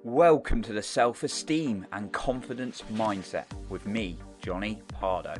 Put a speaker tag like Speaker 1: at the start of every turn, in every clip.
Speaker 1: Welcome to the Self-Esteem and Confidence Mindset with me, Johnny Pardo.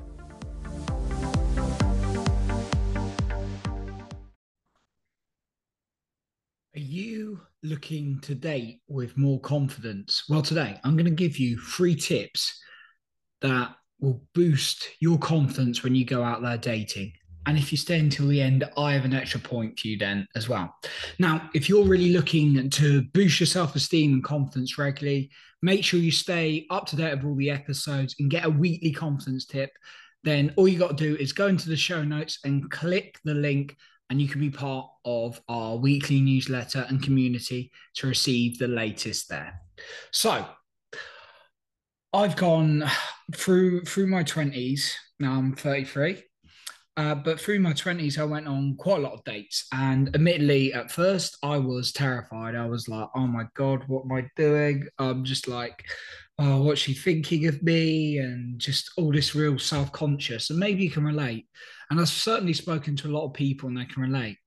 Speaker 2: Are you looking to date with more confidence? Well, today I'm going to give you 3 tips that will boost your confidence when you go out there dating. And if you stay until the end, I have an extra point for you then as well. Now, if you're really looking to boost your self esteem and confidence regularly, make sure you stay up to date with all the episodes and get a weekly confidence tip. Then all you got to do is go into the show notes and click the link, and you can be part of our weekly newsletter and community to receive the latest there. So, I've gone through my 20s. Now I'm 33. But through my 20s, I went on quite a lot of dates. And admittedly, at first, I was terrified. I was like, oh my God, what am I doing? I'm just like, oh, what's she thinking of me? And just all this real self conscious. And maybe you can relate. And I've certainly spoken to a lot of people and they can relate.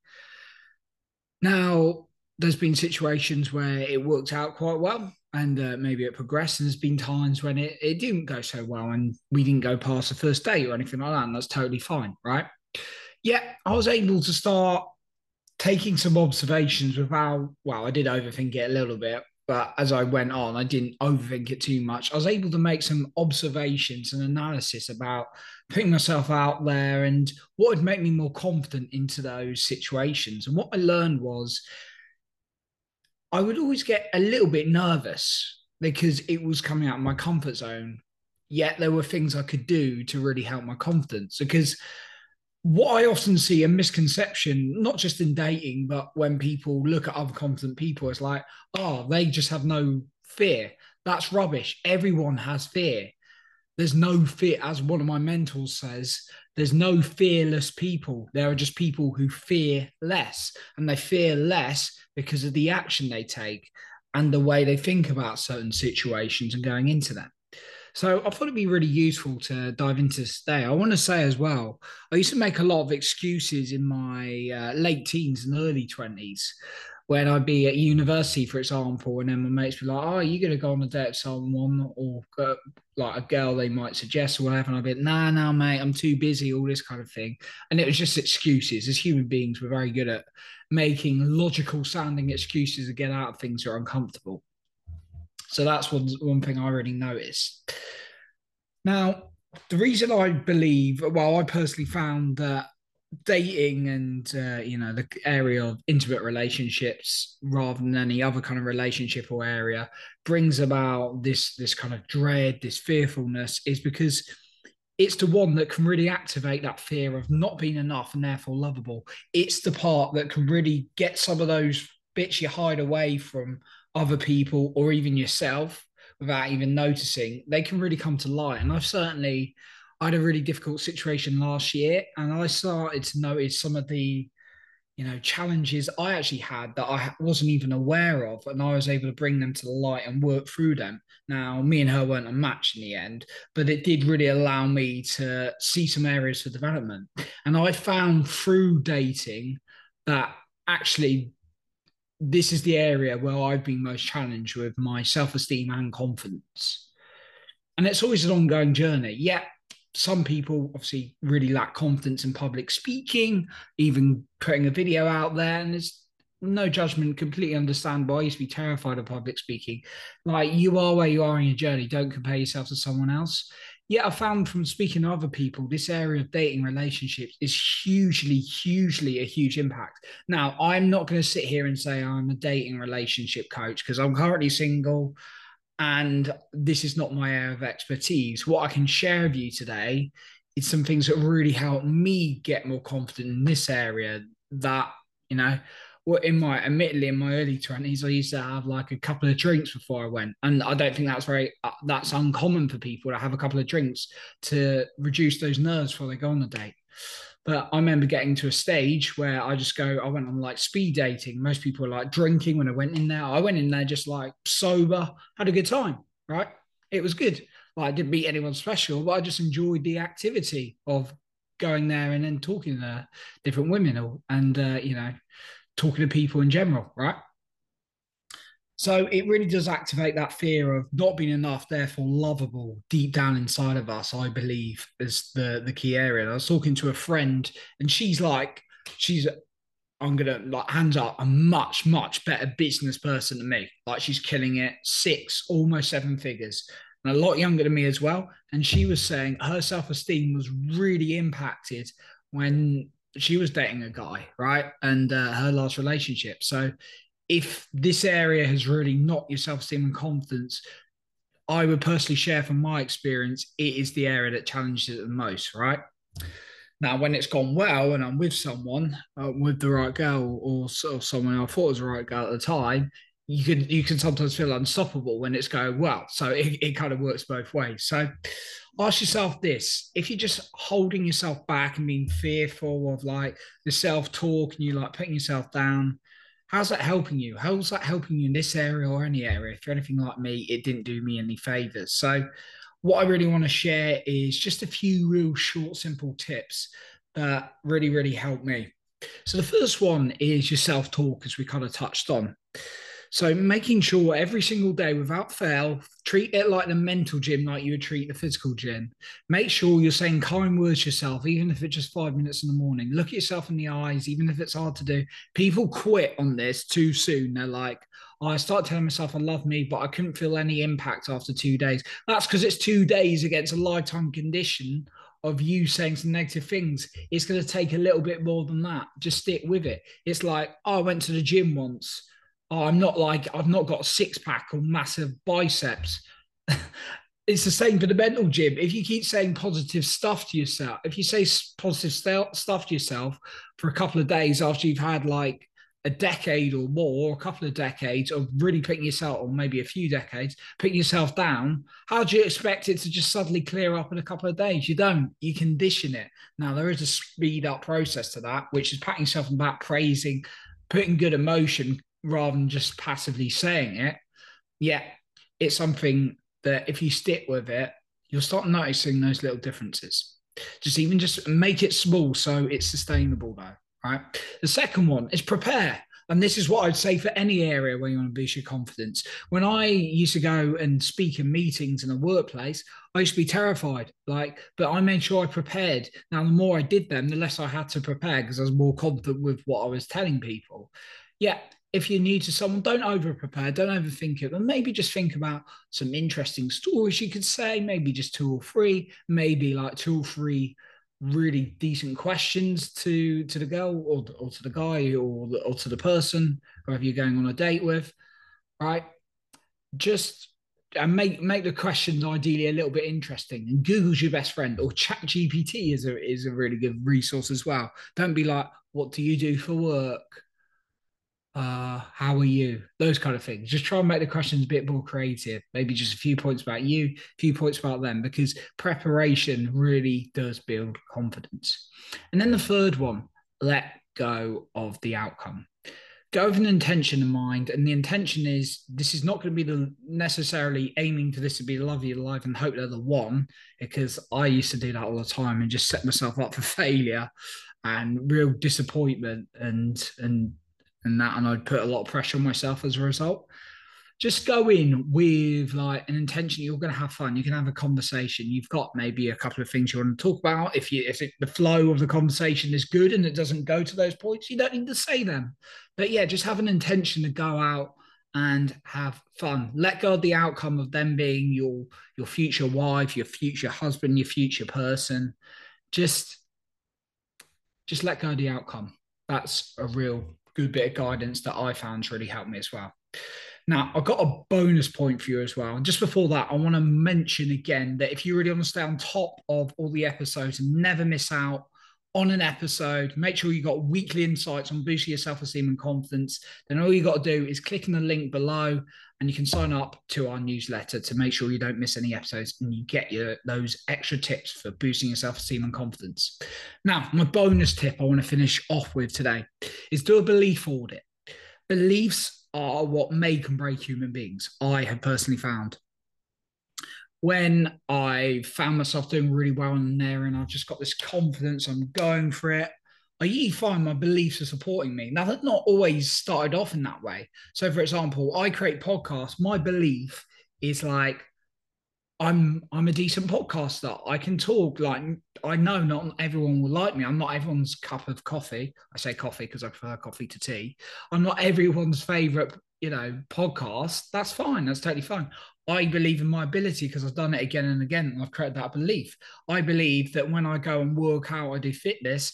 Speaker 2: Now, there's been situations where it worked out quite well and maybe it progressed. And there's been times when it didn't go so well and we didn't go past the first date or anything like that. And that's totally fine, right? Yeah, I was able to start taking some observations without, well, I did overthink it a little bit, but as I went on, I didn't overthink it too much. I was able to make some observations and analysis about putting myself out there and what would make me more confident into those situations. And what I learned was I would always get a little bit nervous because it was coming out of my comfort zone. Yet there were things I could do to really help my confidence. Because what I often see a misconception, not just in dating, but when people look at other confident people, it's like, oh, they just have no fear. That's rubbish. Everyone has fear. There's no fear, as one of my mentors says, there's no fearless people. There are just people who fear less, and they fear less because of the action they take and the way they think about certain situations and going into them. So I thought it'd be really useful to dive into this today. I want to say as well, I used to make a lot of excuses in my late teens and early 20s when I'd be at university, for example, and then my mates would be like, oh, you're going to go on a date with someone or like a girl they might suggest or whatever. And I'd be like, nah, mate, I'm too busy, all this kind of thing. And it was just excuses. As human beings, we're very good at making logical sounding excuses to get out of things that are uncomfortable. So that's one thing I already noticed. Now, the reason I believe, well, I personally found that dating and the area of intimate relationships rather than any other kind of relationship or area brings about this kind of dread, this fearfulness, is because it's the one that can really activate that fear of not being enough and therefore lovable. It's the part that can really get some of those bits you hide away from other people or even yourself without even noticing. They can really come to light. And I had a really difficult situation last year, and I started to notice some of the challenges I actually had that I wasn't even aware of, and I was able to bring them to the light and work through them. Now, me and her weren't a match in the end, but it did really allow me to see some areas for development. And I found through dating that actually this is the area where I've been most challenged with my self-esteem and confidence. And it's always an ongoing journey. Yeah, some people obviously really lack confidence in public speaking, even putting a video out there. And there's no judgment, completely understandable. I used to be terrified of public speaking. Like, you are where you are in your journey. Don't compare yourself to someone else. Yet I found from speaking to other people, this area of dating relationships is hugely a huge impact. Now, I'm not going to sit here and say I'm a dating relationship coach because I'm currently single and this is not my area of expertise. What I can share with you today is some things that really help me get more confident in this area. That, well, admittedly, in my early 20s, I used to have like a couple of drinks before I went. And I don't think that's uncommon for people to have a couple of drinks to reduce those nerves before they go on a date. But I remember getting to a stage where I went on like speed dating. Most people are like drinking when I went in there. I went in there just like sober, had a good time, right? It was good. Like, I didn't meet anyone special, but I just enjoyed the activity of going there and then talking to different women and talking to people in general, right? So it really does activate that fear of not being enough, therefore lovable deep down inside of us, I believe, is the key area. And I was talking to a friend, and she's I'm gonna like hands up, a much, much better business person than me. Like she's killing it, six, almost seven figures. And a lot younger than me as well. And she was saying her self-esteem was really impacted when she was dating a guy, right? And her last relationship. So if this area has really knocked your self-esteem and confidence, I would personally share from my experience, it is the area that challenges it the most, right? Now, when it's gone well and I'm with someone, with the right girl or sort of someone I thought was the right girl at the time, you can sometimes feel unstoppable when it's going well. So it kind of works both ways. So ask yourself this: if you're just holding yourself back and being fearful of like the self-talk and you like putting yourself down, how's that helping you? How's that helping you in this area or any area? If you're anything like me, it didn't do me any favors. So what I really want to share is just a few real short, simple tips that really, really help me. So the first one is your self-talk, as we kind of touched on. So making sure every single day, without fail, treat it like the mental gym, like you would treat the physical gym. Make sure you're saying kind words to yourself, even if it's just 5 minutes in the morning. Look at yourself in the eyes, even if it's hard to do. People quit on this too soon. They're like, oh, I start telling myself I love me, but I couldn't feel any impact after 2 days. That's because it's 2 days against a lifetime condition of you saying some negative things. It's going to take a little bit more than that. Just stick with it. It's like, oh, I went to the gym once. Oh, I've not got a six pack or massive biceps. It's the same for the mental gym. If you keep saying positive stuff to yourself, if you say positive stuff to yourself for a couple of days after you've had like a decade or more, or a couple of decades of really picking yourself, or maybe a few decades, picking yourself down, how do you expect it to just suddenly clear up in a couple of days? You don't. You condition it. Now, there is a speed up process to that, which is patting yourself on the back, praising, putting good emotion rather than just passively saying it. Yeah, it's something that if you stick with it, you'll start noticing those little differences. Just make it small so it's sustainable though, right? The second one is prepare. And this is what I'd say for any area where you want to boost your confidence. When I used to go and speak in meetings in a workplace, I used to be terrified, but I made sure I prepared. Now, the more I did them, the less I had to prepare because I was more confident with what I was telling people. Yeah, if you're new to someone, don't over prepare, don't overthink it, but maybe just think about some interesting stories you could say, maybe just two or three, maybe like two or three really decent questions to the girl or to the guy or to the person, whoever you're going on a date with, right? Just and make the questions ideally a little bit interesting. And Google's your best friend, or Chat GPT is a really good resource as well. Don't be like, what do you do for work? How are you? Those kind of things. Just try and make the questions a bit more creative. Maybe just a few points about you, a few points about them, because preparation really does build confidence. And then the third one, let go of the outcome. Go with an intention in mind, and the intention is this is not going to be the necessarily aiming for this to be the love of your life and hope they're the one, because I used to do that all the time and just set myself up for failure and real disappointment and I'd put a lot of pressure on myself as a result. Just go in with like an intention. You're going to have fun. You can have a conversation. You've got maybe a couple of things you want to talk about. If the flow of the conversation is good and it doesn't go to those points, you don't need to say them. But yeah, just have an intention to go out and have fun. Let go of the outcome of them being your future wife, your future husband, your future person. Just let go of the outcome. That's a real good bit of guidance that I found really helped me as well. Now, I've got a bonus point for you as well. And just before that, I want to mention again that if you really want to stay on top of all the episodes and never miss out on an episode, make sure you got weekly insights on boosting your self-esteem and confidence. Then all you got to do is click on the link below and you can sign up to our newsletter to make sure you don't miss any episodes and you get those extra tips for boosting your self-esteem and confidence. Now, my bonus tip I want to finish off with today is do a belief audit. Beliefs are what make and break human beings, I have personally found. When I found myself doing really well in an area and I've just got this confidence, I'm going for it, I usually find my beliefs are supporting me. Now, that's not always started off in that way. So, for example, I create podcasts. My belief is like, I'm a decent podcaster. I can talk. Like, I know not everyone will like me. I'm not everyone's cup of coffee. I say coffee because I prefer coffee to tea. I'm not everyone's favorite, podcast. That's fine. That's totally fine. I believe in my ability because I've done it again and again, and I've created that belief. I believe that when I go and work out, I do fitness,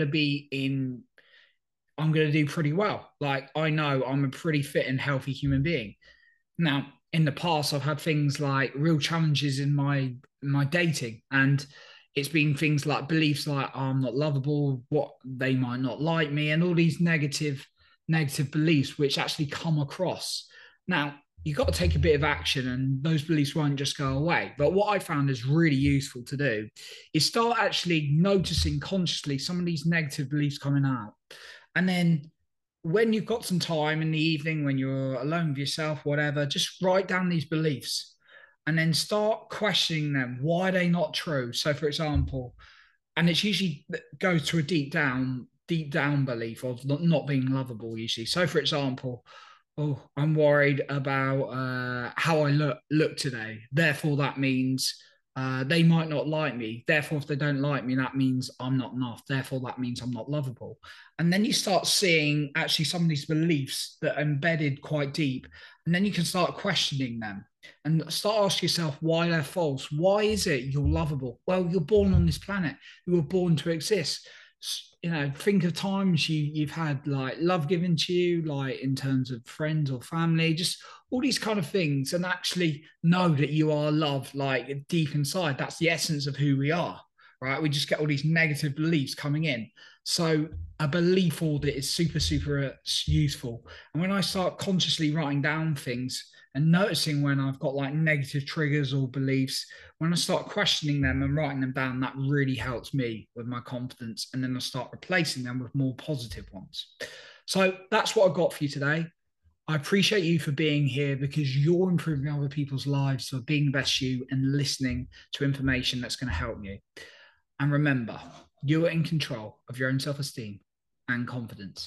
Speaker 2: I'm gonna do pretty well. Like, I know I'm a pretty fit and healthy human being. Now, in the past, I've had things like real challenges in my dating, and it's been things like beliefs like, oh, I'm not lovable, what they might not like me, and all these negative beliefs which actually come across. Now, you've got to take a bit of action, and those beliefs won't just go away. But what I found is really useful to do is start actually noticing consciously some of these negative beliefs coming out, and then when you've got some time in the evening, when you're alone with yourself, whatever, just write down these beliefs and then start questioning them. Why are they not true? So, for example, and it's usually goes to a deep down belief of not being lovable, usually. So, for example, oh, I'm worried about how I look today. Therefore, that means they might not like me. Therefore, if they don't like me, that means I'm not enough. Therefore, that means I'm not lovable. And then you start seeing actually some of these beliefs that are embedded quite deep. And then you can start questioning them and start asking yourself why they're false. Why is it you're lovable? Well, you're born on this planet. You were born to exist. Think of times you've had like love given to you, like in terms of friends or family, just all these kind of things, and actually know that you are loved, like deep inside. That's the essence of who we are, right? We just get all these negative beliefs coming in. So a belief audit is super, super useful. And when I start consciously writing down things and noticing when I've got like negative triggers or beliefs, when I start questioning them and writing them down, that really helps me with my confidence. And then I start replacing them with more positive ones. So that's what I got for you today. I appreciate you for being here because you're improving other people's lives, for being the best you and listening to information that's going to help you. And remember, you are in control of your own self-esteem and confidence.